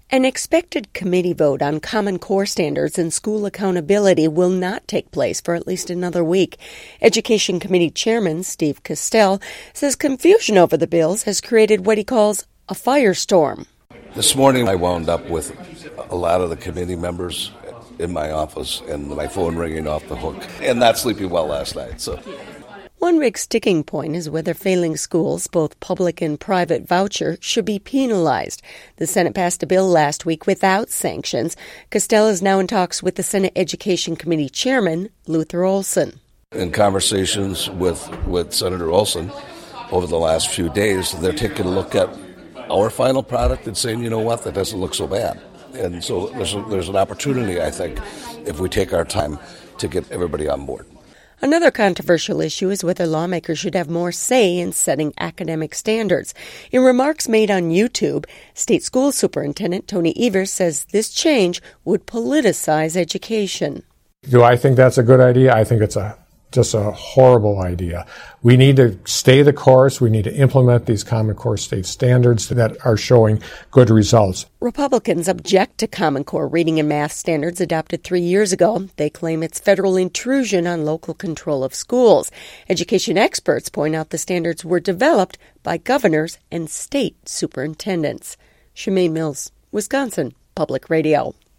An expected committee vote on Common Core standards and school accountability will not take place for at least another week. Education Committee Chairman Steve Castell says confusion over the bills has created what he calls a firestorm. This morning I wound up with a lot of the committee members in my office and my phone ringing off the hook and not sleeping well last night. One big sticking point is whether failing schools, both public and private voucher, should be penalized. The Senate passed a bill last week without sanctions. Castell is now in talks with the Senate Education Committee Chairman, Luther Olson. In conversations with Senator Olson over the last few days, they're taking a look at our final product and saying, you know what, that doesn't look so bad. And so there's an opportunity, I think, if we take our time to get everybody on board. Another controversial issue is whether lawmakers should have more say in setting academic standards. In remarks made on YouTube, State School Superintendent Tony Evers says this change would politicize education. Do I think that's a good idea? I think it's just a horrible idea. We need to stay the course. We need to implement these Common Core state standards that are showing good results. Republicans object to Common Core reading and math standards adopted 3 years ago. They claim it's federal intrusion on local control of schools. Education experts point out the standards were developed by governors and state superintendents. Shemaine Mills, Wisconsin Public Radio.